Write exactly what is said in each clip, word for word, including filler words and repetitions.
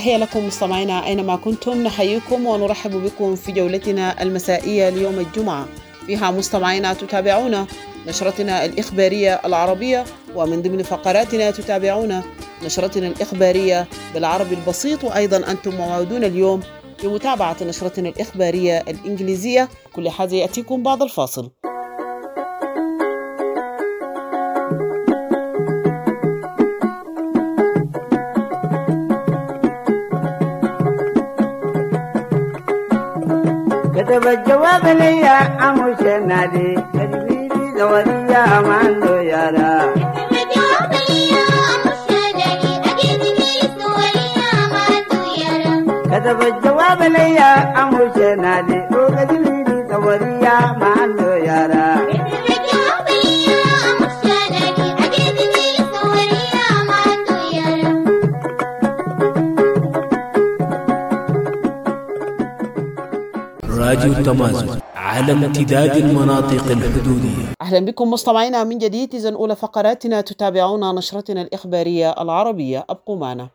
تحية لكم مستمعينا أينما كنتم، نحييكم ونرحب بكم في جولتنا المسائية ليوم الجمعة. فيها مستمعينا تتابعون نشرتنا الإخبارية العربية، ومن ضمن فقراتنا تتابعون نشرتنا الإخبارية بالعربي البسيط، وأيضا أنتم موعودون اليوم بمتابعة نشرتنا الإخبارية الإنجليزية. كل هذا يأتيكم بعد الفاصل. كتب الجواب لي عمو شنادي تجريدي زودية ماندو يارا كتب الجواب لي عمو شنادي أجدني سوريا ماندو يارا كتب الجواب لي عمو شنادي أجدني سوريا ماندو يارا كتب الجواب لي عمو شنادي أجدني سوريا ماندو يارا. راديو التمازج على امتداد المناطق الحدودية. أهلا بكم مستمعينا من جديد. إذن أولى فقراتنا تتابعون نشرتنا الإخبارية العربية، أبقوا معنا.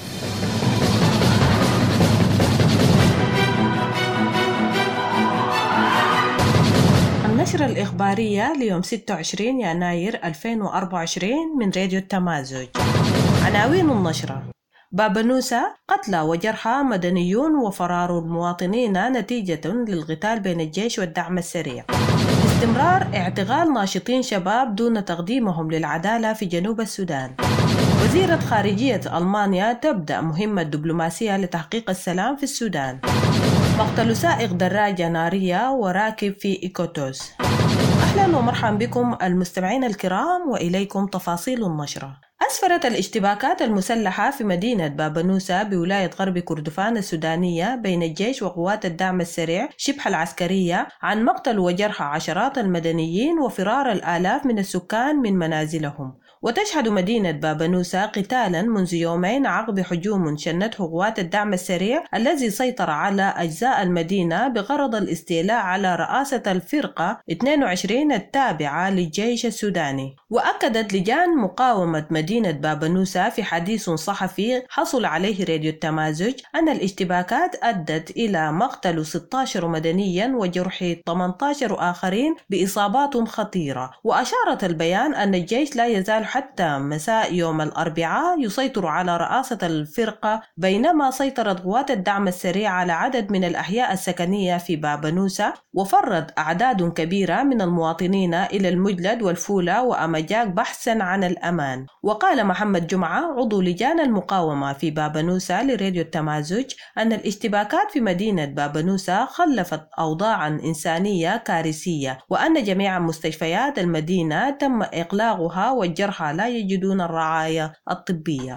النشرة الإخبارية ليوم ستة وعشرين يناير ألفين وأربعة وعشرين من راديو التمازج. عناوين النشرة: بابنوسا قتلى وجرحى مدنيون وفرار المواطنين نتيجة للقتال بين الجيش والدعم السريع. استمرار اعتقال ناشطين شباب دون تقديمهم للعدالة في جنوب السودان. وزيرة خارجية ألمانيا تبدأ مهمة دبلوماسية لتحقيق السلام في السودان. مقتل سائق دراجة نارية وراكب في إيكوتوس. أهلا ومرحبا بكم المستمعين الكرام، وإليكم تفاصيل النشرة. أسفرت الاشتباكات المسلحة في مدينة بابنوسا بولاية غرب كردفان السودانية بين الجيش وقوات الدعم السريع شبه العسكرية عن مقتل وجرح عشرات المدنيين وفرار الآلاف من السكان من منازلهم. وتشهد مدينة بابنوسا قتالا منذ يومين عقب هجوم شنته قوات الدعم السريع الذي سيطر على أجزاء المدينة بغرض الاستيلاء على رئاسة الفرقة اثنين وعشرين التابعة للجيش السوداني. وأكدت لجان مقاومة مدينة بابنوسا في حديث صحفي حصل عليه راديو التمازج أن الاشتباكات أدت إلى مقتل ستة عشر مدنيا وجرح ثمانية عشر آخرين بإصابات خطيرة. وأشارت البيان أن الجيش لا يزال حتى مساء يوم الأربعاء يسيطر على رئاسة الفرقة، بينما سيطرت قوات الدعم السريع على عدد من الأحياء السكنية في بابنوسا، وفرت أعداد كبيرة من المواطنين إلى المجلد والفولة وأمجاك بحثا عن الأمان. وقال محمد جمعة عضو لجان المقاومة في بابنوسا لراديو التمازج أن الاشتباكات في مدينة بابنوسا خلفت أوضاعا إنسانية كارثية، وأن جميع مستشفيات المدينة تم إغلاقها والجرحى لا يجدون الرعاية الطبية.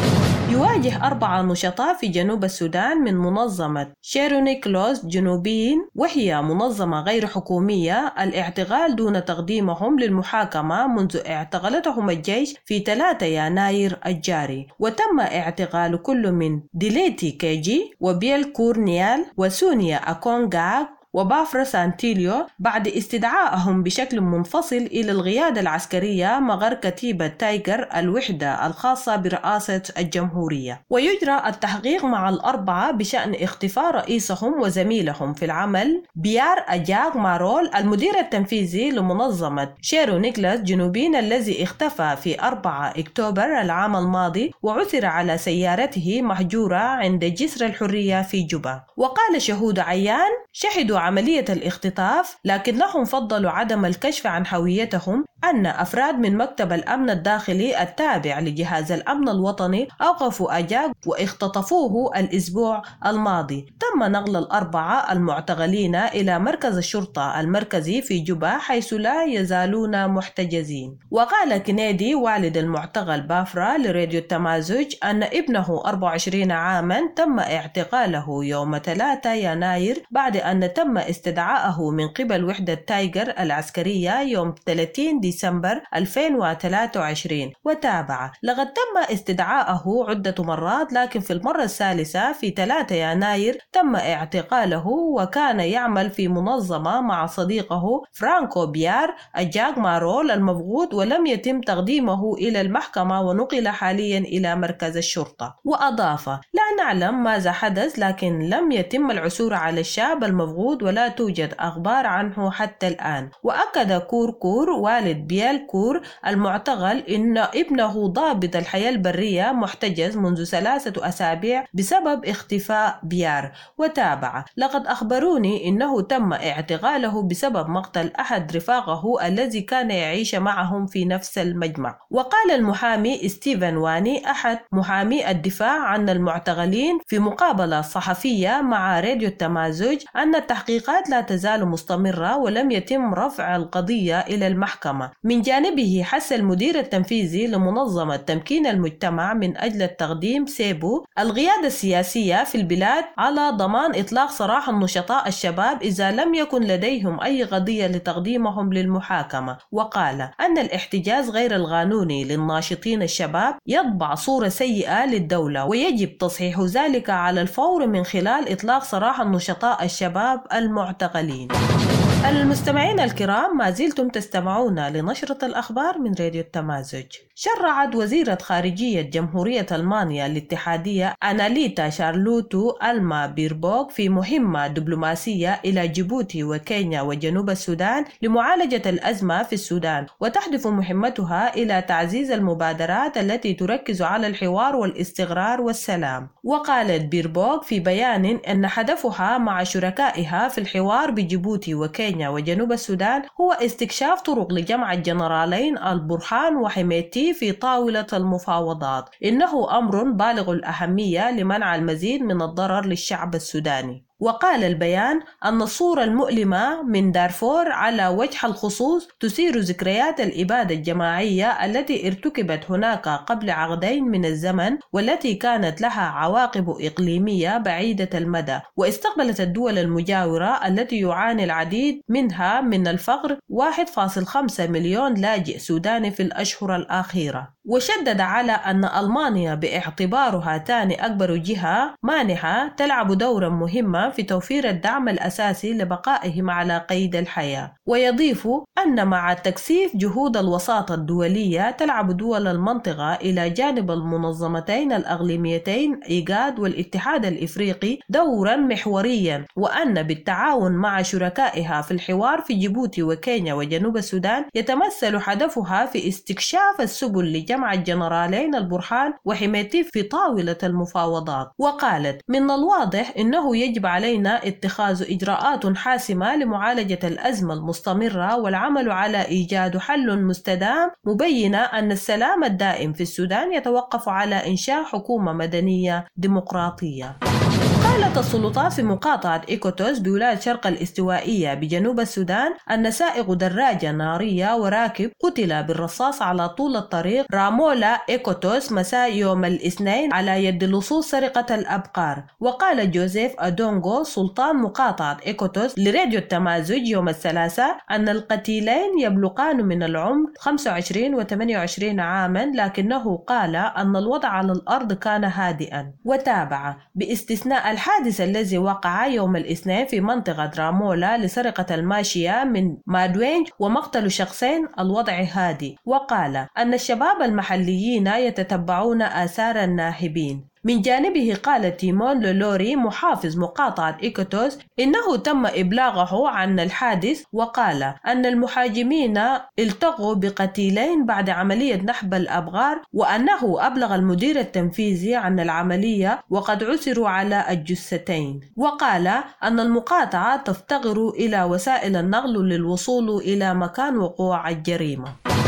يواجه أربعة نشطاء في جنوب السودان من منظمة شيرونيكلوس جنوبيين، وهي منظمة غير حكومية، الاعتقال دون تقديمهم للمحاكمة منذ اعتقلتهم الجيش في ثلاثة يناير الجاري. وتم اعتقال كل من ديليتي كيجي وبيل كورنيال وسونيا أكونغاغ وبافرا سانتيليو بعد استدعائهم بشكل منفصل إلى القيادة العسكرية مغر كتيبة تايجر الوحدة الخاصة برئاسة الجمهورية. ويجرى التحقيق مع الأربعة بشأن اختفاء رئيسهم وزميلهم في العمل بيار أجاك مارول المدير التنفيذي لمنظمة شيرو نيكلاس جنوبين الذي اختفى في أربعة أكتوبر العام الماضي وعثر على سيارته مهجورة عند جسر الحرية في جوبا. وقال شهود عيان شهدوا عملية الاختطاف لكنهم فضلوا عدم الكشف عن هويتهم أن أفراد من مكتب الأمن الداخلي التابع لجهاز الأمن الوطني أوقفوا أجاك واختطفوه الأسبوع الماضي. تم نقل الأربعة المعتقلين إلى مركز الشرطة المركزي في جوبا حيث لا يزالون محتجزين. وقال كنيدي والد المعتقل بافرا لراديو التمازج أن ابنه أربعة وعشرين عاما تم اعتقاله يوم ثلاثة يناير بعد أن تم استدعائه من قبل وحدة تايجر العسكرية يوم ثلاثين ديسمبر ألفين وثلاثة وعشرين. وتابع: لقد تم استدعائه عدة مرات، لكن في المرة الثالثة في ثلاثة يناير تم اعتقاله، وكان يعمل في منظمة مع صديقه فرانكو بيار أجاك مارول المفقود، ولم يتم تقديمه إلى المحكمة ونقل حاليا إلى مركز الشرطة. وأضاف: لا نعلم ماذا حدث، لكن لم يتم العثور على الشاب المفقود ولا توجد أخبار عنه حتى الآن. وأكد كور كور والد بيال كور المعتقل إن ابنه ضابط الحياة البرية محتجز منذ ثلاثة أسابيع بسبب اختفاء بيار. وتابع: لقد أخبروني إنه تم اعتقاله بسبب مقتل أحد رفاقه الذي كان يعيش معهم في نفس المجمع. وقال المحامي ستيفن واني أحد محامي الدفاع عن المعتقلين في مقابلة صحفية مع راديو التمازج أن التحقيقات لا تزال مستمرة ولم يتم رفع القضية إلى المحكمة. من جانبه حث المدير التنفيذي لمنظمة تمكين المجتمع من أجل التقديم سيبو القيادة السياسية في البلاد على ضمان إطلاق سراح النشطاء الشباب إذا لم يكن لديهم أي قضية لتقديمهم للمحاكمة. وقال أن الاحتجاز غير القانوني للناشطين الشباب يطبع صورة سيئة للدولة، ويجب تصحيح ذلك على الفور من خلال إطلاق سراح النشطاء الشباب المعتقلين. المستمعين الكرام، ما زلتم تستمعون لنشرة الأخبار من راديو التمازج. شرعت وزيرة خارجية جمهورية ألمانيا الاتحادية أناليتا شارلوتو ألما بيربوغ في مهمة دبلوماسية إلى جيبوتي وكينيا وجنوب السودان لمعالجة الأزمة في السودان، وتهدف مهمتها إلى تعزيز المبادرات التي تركز على الحوار والاستقرار والسلام. وقالت بيربوغ في بيان أن هدفها مع شركائها في الحوار بجيبوتي وكينيا وجنوب السودان هو استكشاف طرق لجمع الجنرالين البرهان وحميتي في طاولة المفاوضات. إنه أمر بالغ الأهمية لمنع المزيد من الضرر للشعب السوداني. وقال البيان أن الصورة المؤلمة من دارفور على وجه الخصوص تثير ذكريات الإبادة الجماعية التي ارتكبت هناك قبل عقدين من الزمن، والتي كانت لها عواقب إقليمية بعيدة المدى، واستقبلت الدول المجاورة التي يعاني العديد منها من الفقر واحد فاصلة خمسة مليون لاجئ سوداني في الأشهر الأخيرة. وشدد على أن ألمانيا باعتبارها ثاني أكبر جهة مانحة تلعب دورا مهما في توفير الدعم الأساسي لبقائهم على قيد الحياة. ويضيف أن مع تكثيف جهود الوساطة الدولية تلعب دول المنطقة إلى جانب المنظمتين الأقليميتين إيغاد والاتحاد الإفريقي دورا محوريا، وأن بالتعاون مع شركائها في الحوار في جيبوتي وكينيا وجنوب السودان يتمثل هدفها في استكشاف السبل لجمع الجنرالين البرهان وحميتي في طاولة المفاوضات. وقالت: من الواضح أنه يجب علينا اتخاذ إجراءات حاسمة لمعالجة الأزمة المستمرة والعمل على إيجاد حل مستدام، مبينة أن السلام الدائم في السودان يتوقف على إنشاء حكومة مدنية ديمقراطية. قالت السلطات في مقاطعة إيكوتوس بولاية شرق الاستوائية بجنوب السودان أن سائق دراجة نارية وراكب قتل بالرصاص على طول الطريق رامولا إيكوتوس مساء يوم الاثنين على يد لصوص سرقة الأبقار. وقال جوزيف أدونغو سلطان مقاطعة إيكوتوس لراديو التمازج يوم الثلاثاء أن القتيلين يبلغان من العمر خمسة وعشرين و ثمانية وعشرين عاما، لكنه قال أن الوضع على الأرض كان هادئا. وتابع: باستثناء الحادث الذي وقع يوم الاثنين في منطقة رامولا لسرقة الماشية من مادوينج ومقتل شخصين الوضع هادي. وقال أن الشباب المحليين يتتبعون آثار الناهبين. من جانبه قال تيمون لولوري محافظ مقاطعة إيكوتوس إنه تم إبلاغه عن الحادث، وقال أن المحاجمين التقوا بقتيلين بعد عملية نحب الأبغار، وأنه أبلغ المدير التنفيذي عن العملية وقد عثروا على الجثتين. وقال أن المقاطعة تفتقر إلى وسائل النقل للوصول إلى مكان وقوع الجريمة.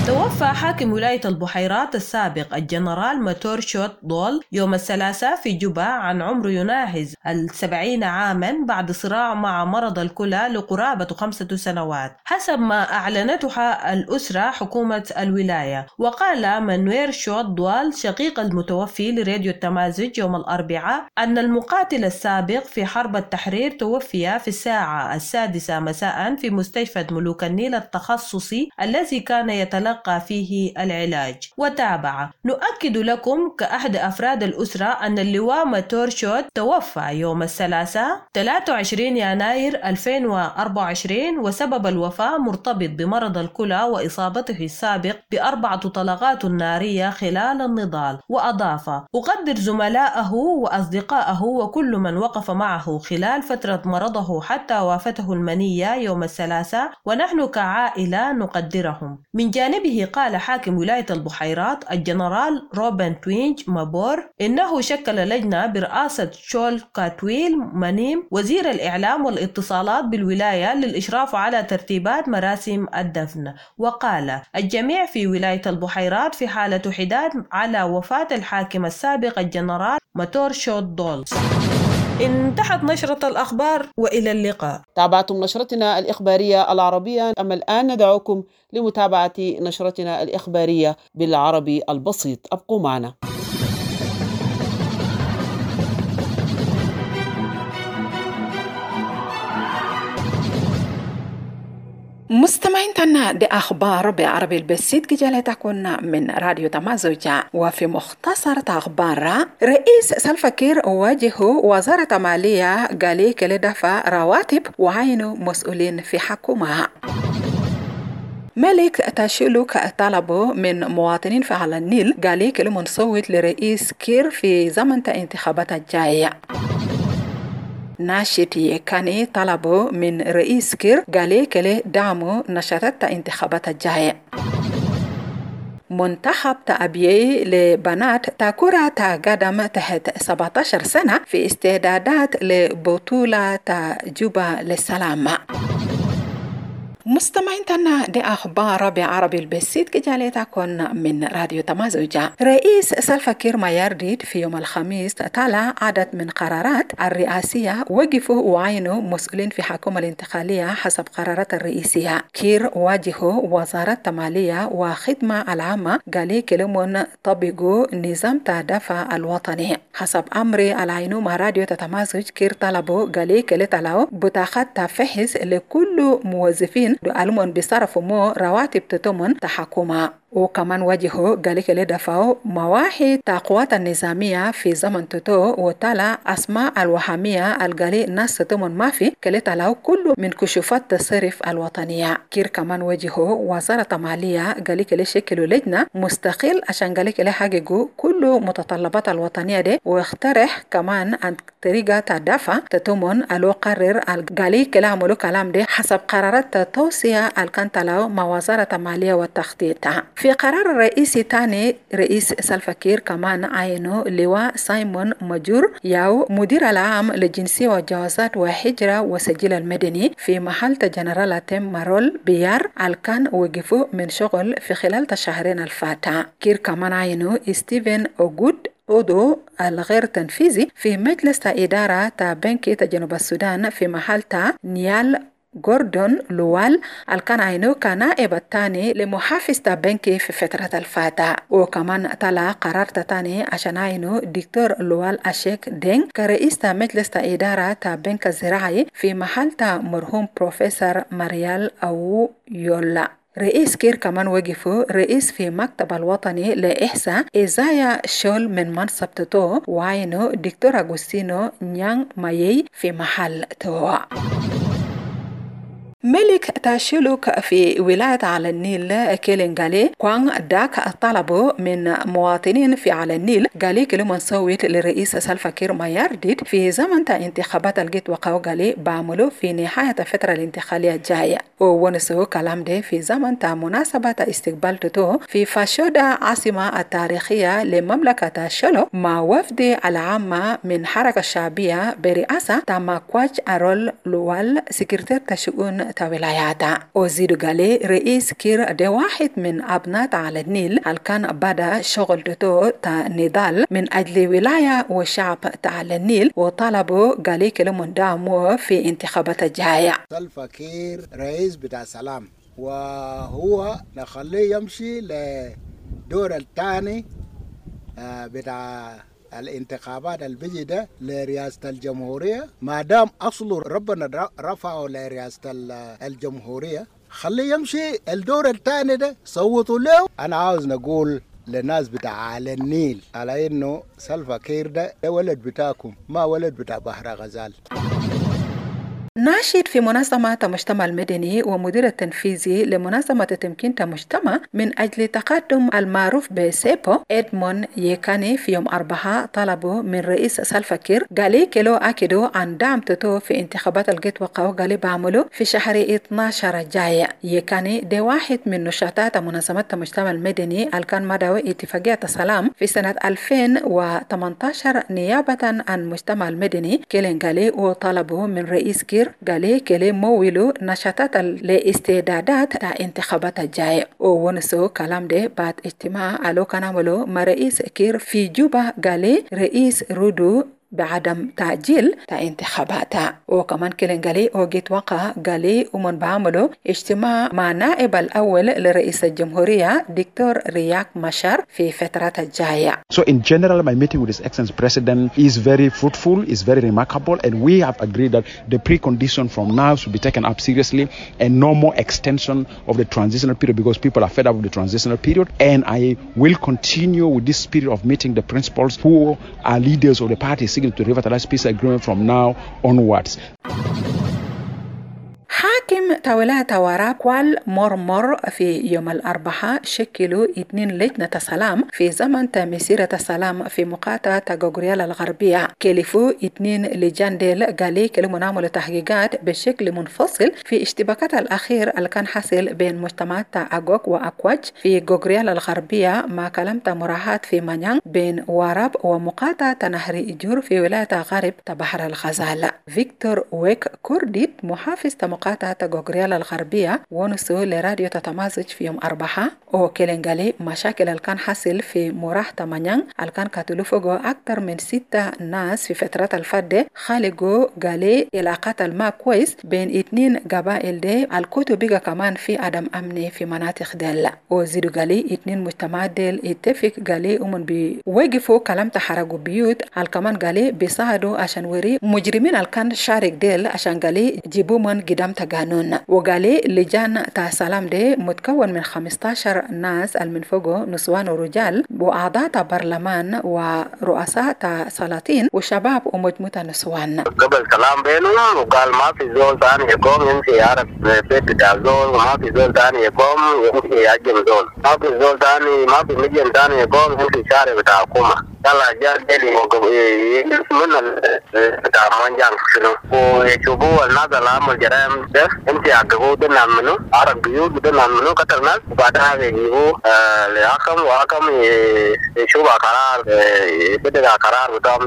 توفى حاكم ولاية البحيرات السابق الجنرال ماتور شوت دول يوم الثلاثاء في جوبا عن عمر يناهز السبعين عاما بعد صراع مع مرض الكلى لقرابة خمسة سنوات حسب ما أعلنتها الأسرة حكومة الولاية. وقال مانوير شوت دول شقيق المتوفي لراديو التمازج يوم الأربعاء أن المقاتل السابق في حرب التحرير توفي في الساعة السادسة مساء في مستشفى ملوك النيل التخصصي الذي كان يتلقى فيه العلاج. وتابع: نؤكد لكم كأحد أفراد الأسرة أن اللواء ماتور شوت توفى يوم الثلاثاء ثلاثة وعشرين يناير ألفين وأربعة وعشرين وسبب الوفاة مرتبط بمرض الكلى وإصابته السابق بأربعة طلقات نارية خلال النضال. وأضاف: أقدر زملائه وأصدقائه وكل من وقف معه خلال فترة مرضه حتى وافته المنية يوم الثلاثاء، ونحن كعائلة نقدرهم. من جانبه قال حاكم ولاية البحيرات الجنرال روبن توينج مابور إنه شكل لجنة برئاسة شول كاتويل مانيم وزير الإعلام والاتصالات بالولاية للإشراف على ترتيبات مراسم الدفن. وقال: الجميع في ولاية البحيرات في حالة حداد على وفاة الحاكم السابق الجنرال ماتور شوت دول. انتهت نشرة الأخبار وإلى اللقاء. تابعتم نشرتنا الإخبارية العربية، أما الآن ندعوكم لمتابعة نشرتنا الإخبارية بالعربي البسيط. أبقوا معنا. مستمعين تنا دي أخبار بعربي البسيط جالتكن من راديو تمازوجة. وفي مختصر أخبار، رئيس سلفا كير واجه وزارة مالية قاليك لدفع رواتب وعينوا مسؤولين في حكومة. ملك تاشيلوك طلبوا من مواطنين في على النيل قاليك لمنصوت لرئيس كير في زمن الانتخابات الجاية. ناشطي كاني طلبوا من رئيس كير قاليك لدعموا نشاطات الانتخابات الجاية. منتخب تأبيي لبنات تاكورة قدم تحت سبعة عشر سنة في استعدادات لبطولة جوبا للسلام. مستمعين تنا دي أخبار بعربي البسيط كجالتكن من راديو تمازوجة. رئيس سلفا كير مايارديت في يوم الخميس طلع عدد من قرارات الرئاسية وقفوا وعينوا مسؤولين في حكومة الانتقالية حسب قرارات الرئيسية. كير واجهوا وزارة المالية وخدمة العامة قالي كلمون طبقوا نظام تدافع الوطني حسب أمر العينومة راديو تتمازج. كير طلبوا قالي كلتلاو بطاقات تفحص لكل موظفين دعالمون بصرف مو رواتب تتمن تحكومة. وكمان واجهوا قالك لدفعوا مواحي تقوات النظامية في زمن تتو وطلع أسماء الوهمية القالي ناس تتمن ما في كلتلاو كله من كشوفات تصرف الوطنية. كير كمان واجهوا وزارة المالية قالك لشكلوا لجنة مستقل عشان قالك لحققوا كل متطلبات الوطنية دي، واقترح كمان عن طريقة تدافع تتمن الو قرر قالك لعملوا كلام دي حسب قرارات توصية الكنتلاو مع وزارة المالية والتخطيط. في قرار الرئيسي تاني رئيس سلفا كير كمان عينوا لواء سايمون ماجور ياو مدير العام للجنسية والجوازات وحجرة وسجل المدني في محل جنرال تيم مارول بيار الكان وقفوا من شغل في خلال الشهرين الفاتة. كير كمان عينوا ستيفن أوغود عضو الغير تنفيذي في مجلس إدارة بنك جنوب السودان في محل نيال غوردون لوال الكان عينو كنائب الثاني لمحافظ بنكي في فترة الفاتة. وكمان طلع قرار تاني عشان عينو دكتور لوال أشيك دين كرئيس مجلس إدارة بنك الزراعي في محل مرحوم بروفيسور ماريال أو يولا. رئيس كير كمان وقفوا رئيس في مكتب الوطني لإحساء إزايا شول من منصب تتو وعينو دكتور أغوستينو نيان مايي في محل تو. ملك تاشيلوك في ولاية على النيل كيلينغالي كوان داك طلبوا من مواطنين في على النيل قالي كلمة صوت للرئيس سلفا كير مايارديت في زمن انتخابات الجيت وقاو قالي بعملوا في نهاية الفترة الانتقالية الجاية. ونسوا كلام ده في زمن مناسبة استقبال تتو في فاشودا عاصمة التاريخية لمملكة شلو مع وفد العامة من حركة الشعبية برئاسة تاما كواج أرول لوال سكرتير تشؤون تا ولاياتا. وزيدو قالي رئيس كير دي واحد من أبناء على النيل هل كان بدا شغل دتو تا نضال من أجل ولاية وشعب على النيل وطلبوا قالي كلمون دامو في انتخابات الجاية. سلفا كير رئيس بتاع سلام وهو نخليه يمشي لدور الثاني بتاع الانتخابات البيجي ده لرئاسة الجمهورية. ما دام أصله ربنا رفعه لرئاسة الجمهورية خليه يمشي الدور الثاني ده صوتوا له. أنا عاوز نقول للناس بتاع على النيل على إنه سلفا كير ده ولد بتاعكم ما ولد بتاع بحر غزال. ناشد في منظمة مجتمع المدني ومدير التنفيذي لمنظمة تمكين مجتمع من أجل تقدم المعروف بسيبو إدمون يكاني في يوم أربعة طلبوا من رئيس سلفا كير قالي كيلو أكدو عن دعم تتو في انتخابات الجيت وقاو قالي بعملو في شهر اثناشر الجاي. يكاني دي واحد من نشاطات منظمة المجتمع المدني الكان مدعو اتفاقية السلام في سنة ألفين وثمانية عشر نيابة عن مجتمع المدني كيلين قالي وطلبوا من رئيس كير قالي كلي مويلو نشاطات الاستعدادات تا انتخابات الجاي. ونسو كلام ده بعد اجتماع ألو كان عملو مع رئيس كير في جوبا قالي رئيس رودو بعدم تعجيل تا انتخاباتها. وكمان كلين قالي وجيت وقع قالي ومن بعملوا اجتماع مع نائب الأول لرئيس الجمهورية دكتور رياك مشار في فترة الجاية. So in general my meeting with His Excellency President is very fruitful, is very remarkable, and we have agreed that the precondition from now should be taken up seriously and no more extension of the transitional period because people are fed up with the transitional period. And I will continue with this spirit of meeting the principals who are leaders of the party to revitalize peace agreement from now onwards. حاكم تولاه وراء كوال مرمر في يوم الأربعاء شكلوا اثنين لجنة سلام في زمن مسيرة السلام في مقاطعة غوغريال الغربية. كلفوا اثنين لجان ديل قالي كلموا نعملوا تحقيقات بشكل منفصل في اشتباكات الأخير اللي كان حاصل بين مجتمعات أغوك وأكواج في غوغريال الغربية مع كلمة مراحات في مانيان بين واراب ومقاطعة نهر إجور في ولاية غرب بحر الغزال. فيكتور ويك كورديت محافظ مقاطعة غوغريال الغربية ونسو لراديو تتمازج في يوم أربعة وكيلنغالي مشاكل اللي كان حاصل في مراح تمانيان اللي كان كتلوفوغو أكتر من ستة ناس في فترة الفادة خالقو قالي علاقات الماء كويس بين اثنين قبائل دي الكوتو بيغا كمان في عدم أمني في مناطق ديل. وزيدو قالي اثنين مجتمعات ديل اتفق قالي أمن بيوقفوا كلام تحرقوا بيوت الكمان قالي بيساعدوا عشان وري مجرمين اللي كان شارك ديل عشان قالي جيبوا من قدام تقانون. وقالي لجان تا سلام دي متكون من خمسة عشر ناس المنفوقو نسوان ورجال وأعضاء برلمان ورؤساء تا سلاطين وشباب ومجموعة نسوان. قبل كلام بينهم وقال ما في زول ثاني يقوم يمشي يعرف بيت بتاع زول وما في زول ثاني يقوم يمشي يهجم زول ما في زول ثاني ما في مجن ثاني يقوم يمشي شارع بتاع حكومة. يلا جال ديلي من بتاع منجان شنو ويشوفوا الناس اللي عمل جرائم ده يمشي يعقبوا دنا منو عرب بيوت دنا منو قتل ناس وبعدها يجيبوا لحكم وحكم يشوف قرار يبدأ قرار بتاعهم.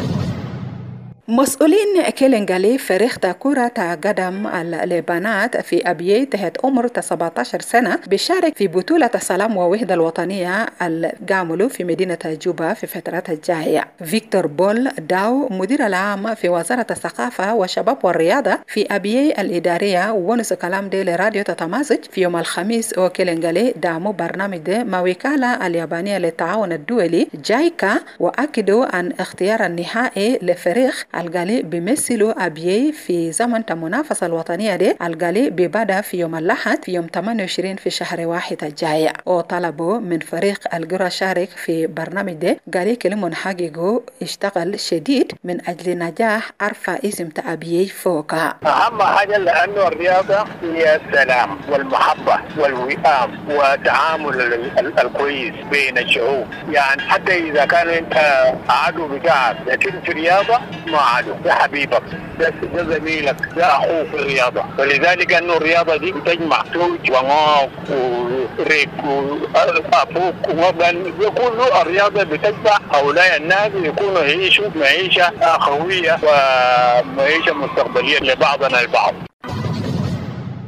مسؤولين كيلنغالي فريق كرة قدم البنات في أبيي تحت عمر سبعة عشر سنة بيشارك في بطولة السلام والوحدة الوطنية الجاملو في مدينة جوبا في فترة الجاية. فيكتور بول داو مدير العام في وزارة الثقافة والشباب والرياضة في أبيي الإدارية ونس كلام دي لراديو تتمازج في يوم الخميس. وكيلنغالي دعموا برنامج ده مع وكالة اليابانية للتعاون الدولي جايكا وأكدوا عن اختيار النهائي لفريق الغالي بيمثلوا أبيي في زمن المنافسة الوطنية دي الغالي ببدأ في يوم الأحد في يوم ثمانية وعشرين في شهر واحد الجاي. وطلبوا من فريق القرى شارك في برنامج ده قالي كلمون حقيقو اشتغل شديد من أجل نجاح أرفع اسم أبيي فوق. أهم حاجة لأنه الرياضة هي السلام والمحبة والوئام وتعامل الكويس بين الشعوب. يعني حتى إذا كان أنت عدو بتاعك لكن في الرياضة ما عدو ده حبيبك ده زميلك ده أخوك في الرياضة. ولذلك أنه الرياضة دي تجمع توج وغاق وريك وأبوك وغان يكون الرياضة بتجمع هؤلاء الناس يكونوا يعيشوا معيشة أخوية ومعيشة مستقبلية لبعضنا البعض.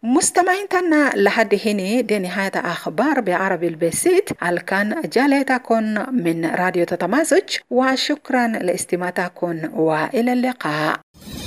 مستمعيننا لحد هنا دي نهاية أخبار بعربي البسيط الكان جاليتكم من راديو تتمازج، وشكرا لاستماعتكم وإلى اللقاء.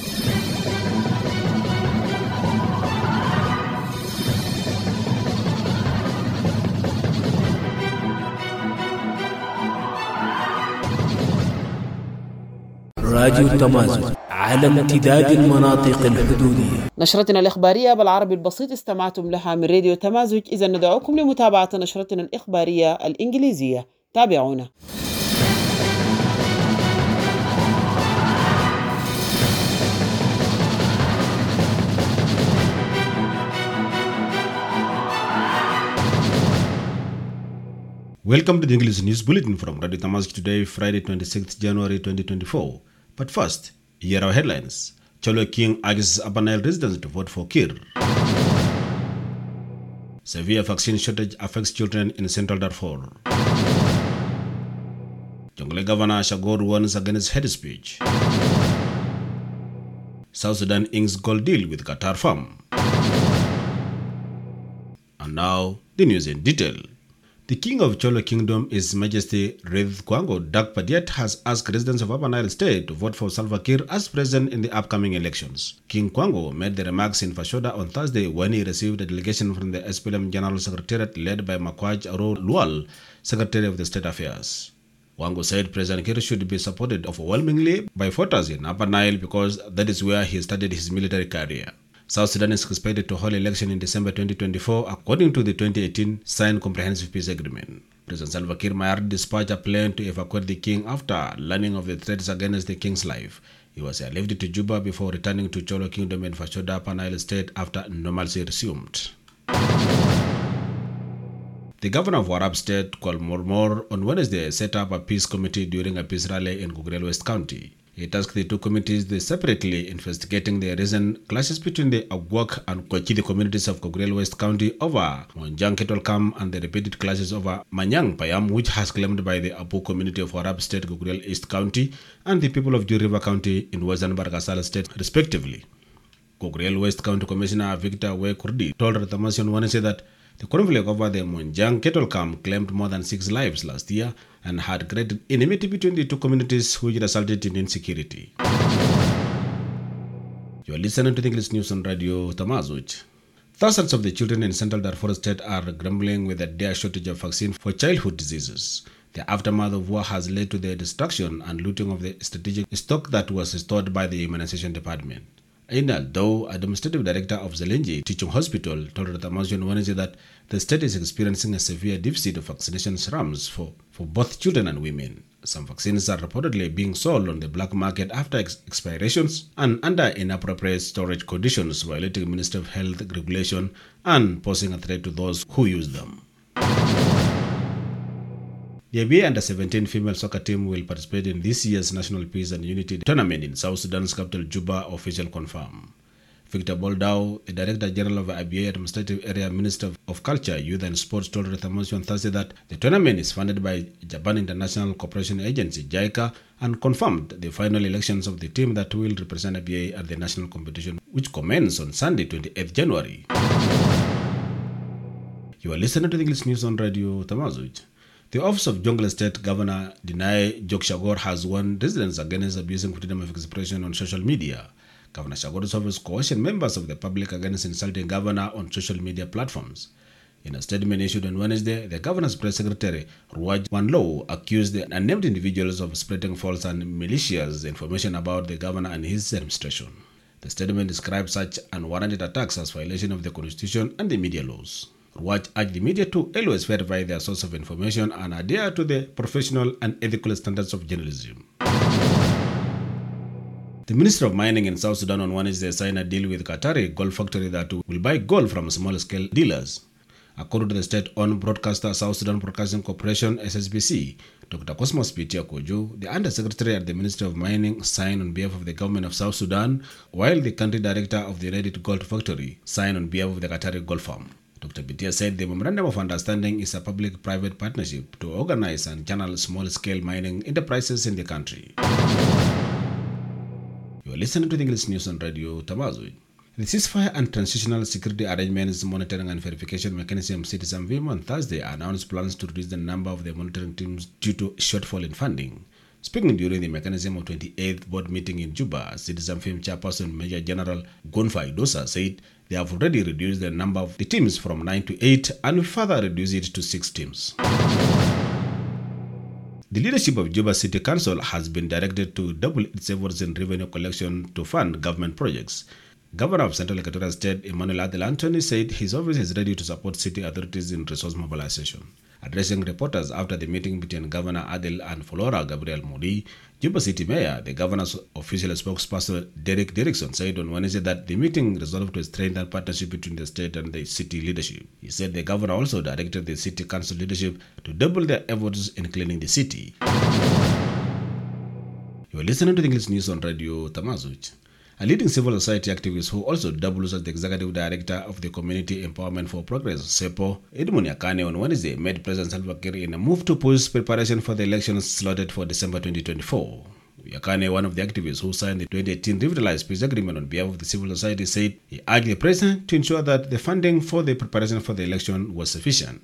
راديو تمازج على امتداد المناطق الحدودية. نشرتنا الإخبارية بالعربي البسيط استمعتم لها من راديو تمازج. إذا ندعوكم لمتابعة نشرتنا الإخبارية الإنجليزية. تابعونا. Welcome to the English News Bulletin from Radio Tamazight today, Friday, twenty-sixth January twenty twenty-four. But first, here are our headlines. Cholo King urges Upper Nile residents to vote for Kir. Severe vaccine shortage affects children in Central Darfur. Jonglei Governor Shagor warns against hate speech. South Sudan inks gold deal with Qatar firm. And now, the news in detail. The King of Cholo Kingdom, His Majesty Rith Kwango Dak Padiat, has asked residents of Upper Nile State to vote for Salva Kiir as president in the upcoming elections. King Kwango made the remarks in Fashoda on Thursday when he received a delegation from the S P L M General Secretariat led by Makwaj Aro Lual, Secretary of the State Affairs. Kwango said President Kiir should be supported overwhelmingly by voters in Upper Nile because that is where he started his military career. South Sudan is expected to hold election in December twenty twenty-four according to the twenty eighteen signed Comprehensive Peace Agreement. President Salva Kiir Mayardit dispatched a plane to evacuate the king after learning of the threats against the king's life. He was airlifted to Juba before returning to Cholo Kingdom in Fashoda, Upper Nile State after normalcy resumed. The governor of Warab State, called Mormor, on Wednesday set up a peace committee during a peace rally in Gogrel West County. He tasked the two committees with separately investigating the recent clashes between the Agwak and Kochidi communities of Gogrel West County over Monjang Kettle Camp and the repeated clashes over Manyang Payam, which has claimed by the Apu community of Warab State, Gogrel East County, and the people of Ju River County in Western Bargasala State, respectively. Gogrel West County Commissioner Victor Way Kurdi told Ratamasi on Wednesday that the conflict over the Monjang Kettle Camp claimed more than six lives last year and had created enmity between the two communities, which resulted in insecurity. You are listening to the English News on Radio Tamazuch. Thousands of the children in Central Darfur State are grumbling with a dire shortage of vaccine for childhood diseases. The aftermath of war has led to the destruction and looting of the strategic stock that was stored by the immunization department. Aina Dow, administrative director of Zelenji Teaching Hospital, told Ratamasi on Wednesday that the state is experiencing a severe deficit of vaccination serums for, for both children and women. Some vaccines are reportedly being sold on the black market after ex- expirations and under inappropriate storage conditions, violating Ministry of Health regulation and posing a threat to those who use them. The A B A under seventeen female soccer team will participate in this year's National Peace and Unity Tournament in South Sudan's capital Juba, official confirm. Victor Boldau, the Director General of A B A Administrative Area Minister of Culture, Youth and Sports, told Ratamasi on Thursday that the tournament is funded by Japan International Cooperation Agency, JICA, and confirmed the final elections of the team that will represent A B A at the national competition, which commences on Sunday, twenty-eighth January. You are listening to the English News on Radio Tamazuch. The Office of Jonglei State Governor Dinai Jokshagor has warned residents against abusing freedom of expression on social media. Governor Shagor's office cautioned members of the public against insulting governor on social media platforms. In a statement issued on Wednesday, the governor's press secretary, Ruaj Wanlow, accused the unnamed individuals of spreading false and malicious information about the governor and his administration. The statement described such unwarranted attacks as violation of the constitution and the media laws. Ruaj urged the media to always verify their source of information and adhere to the professional and ethical standards of journalism. The Minister of Mining in South Sudan on Wednesday signed a deal with Qatari Gold Factory that will buy gold from small-scale dealers. According to the state-owned broadcaster South Sudan Broadcasting Corporation (S S B C), Doctor Cosmos Pitia Kojo, the Undersecretary at the Ministry of Mining, signed on behalf of the government of South Sudan, while the country director of the Reddit Gold Factory signed on behalf of the Qatari Gold Farm. Doctor Pitia said the Memorandum of Understanding is a public-private partnership to organize and channel small-scale mining enterprises in the country. You are listening to the English News on Radio Tamazuch. The ceasefire and transitional security arrangements monitoring and verification mechanism Citizen Vim on Thursday announced plans to reduce the number of the monitoring teams due to shortfall in funding. Speaking during the mechanism of twenty-eighth board meeting in Juba, Citizen Vim chairperson Major General Gonfa Idosa said they have already reduced the number of the teams from nine to eight and will further reduce it to six teams. The leadership of Juba City Council has been directed to double its efforts in revenue collection to fund government projects. Governor of Central Equatorial State Emmanuel Adel Anthony said his office is ready to support city authorities in resource mobilization. Addressing reporters after the meeting between Governor Adel and Flora Gabriel Modi, Juba City Mayor, the governor's official spokesperson Derek Derrickson, said on Wednesday that the meeting resolved to strengthen partnership between the state and the city leadership. He said the governor also directed the city council leadership to double their efforts in cleaning the city. You are listening to the English news on Radio Tamazuch. A leading civil society activist who also doubles as the executive director of the Community Empowerment for Progress, SEPO, Edmund Yakane, on Wednesday met President Salva Kiir in a move to push preparation for the elections slotted for December twenty twenty-four. Yakane, one of the activists who signed the twenty eighteen Revitalized Peace Agreement on behalf of the civil society, said he urged the president to ensure that the funding for the preparation for the election was sufficient.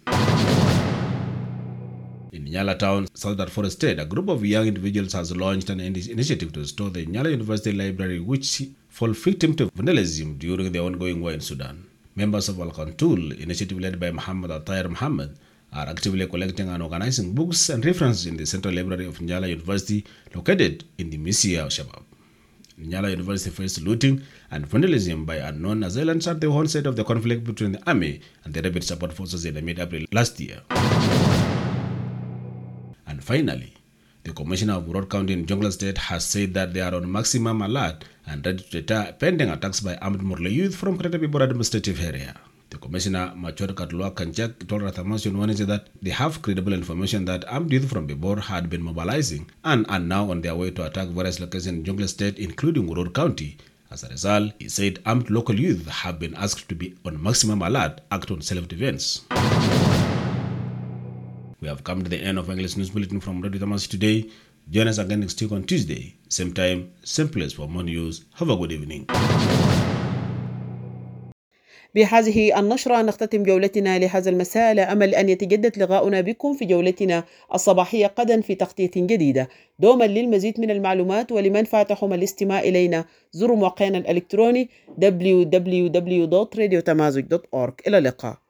In Nyala town, South Darfur State, a group of young individuals has launched an initiative to restore the Nyala University Library, which fell victim to vandalism during the ongoing war in Sudan. Members of Al-Qantul, initiative led by Muhammad Atayr Muhammad, are actively collecting and organizing books and references in the Central Library of Nyala University, located in the Misia of Shabab. Nyala University faced looting and vandalism by unknown assailants at the onset of the conflict between the army and the rebel support forces in mid-April last year. And finally, the Commissioner of Road County in Jonglei State has said that they are on maximum alert and ready to deter pending attacks by armed Murle youth from Greater Bibor administrative area. The Commissioner, Machor Katlua Kanchak, told Rathamash on Wednesday that they have credible information that armed youth from Bibor had been mobilizing and are now on their way to attack various locations in Jonglei State, including Road County. As a result, he said armed local youth have been asked to be on maximum alert, act on self-defense. We have come to the end of English News Bulletin from Radio Tamas today. Join us again next week on Tuesday, same time, same place for more news. Have a good evening. بهذه النشرة نختتم جولتنا لهذا المساء، على أمل أن يتجدد لقاؤنا بكم في جولتنا الصباحية غدا في تغطية جديدة. دوما للمزيد من المعلومات ولمن فاتحهم الاستماع إلينا زوروا موقعنا الإلكتروني دبليو دبليو دبليو دوت راديو تمازج دوت أورج. إلى اللقاء.